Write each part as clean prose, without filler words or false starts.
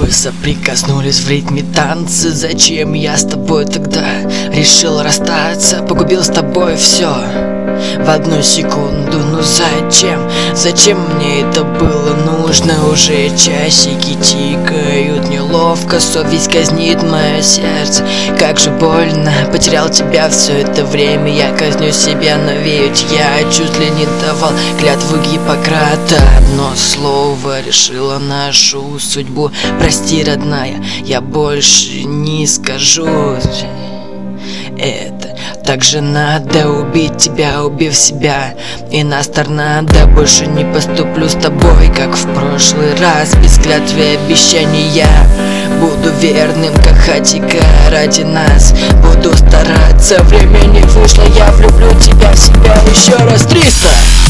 губы соприкоснулись в ритме танца. Зачем я с тобой тогда решил расстаться? Погубил с тобой все в одну секунду. Ну зачем? Зачем мне это было нужно? Уже часики тикают, неловко, совесть казнит мое сердце. Как же больно, потерял тебя все это время. Я казню себя, но ведь я чуть ли не давал клятву Гиппократа. Одно слово решило нашу судьбу. Прости, родная, я больше не скажу. Это также надо убить тебя, убив себя. И на торнадо больше не поступлю с тобой, как в прошлый раз. Без клятвы и обещаний я буду верным, как Хатико ради нас. Буду стараться, время не вышло, я влюблю тебя в себя еще раз 300.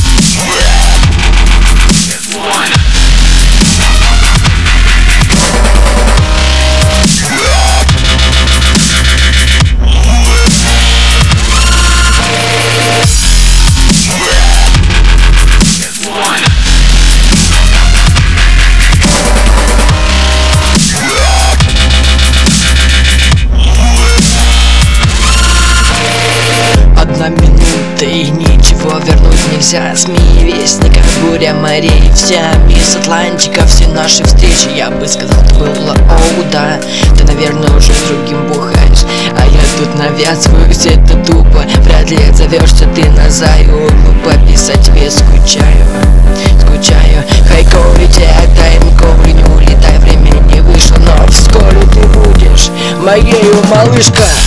Одна минута и ничего вернуть нельзя. Змеи вестника, буря морей, вся мисс Атлантика. Все наши встречи, я бы сказал, это было оу, да. Ты, наверное, уже с другим бухаешь, а я тут навязываюсь, это тупо. Вряд ли отзовешься ты на заю. Ну, пописать тебе скучаю, скучаю. Хайкоу, летят, тайм-коу, не улетай, время не вышло, но вскоре ты будешь моею, малышка.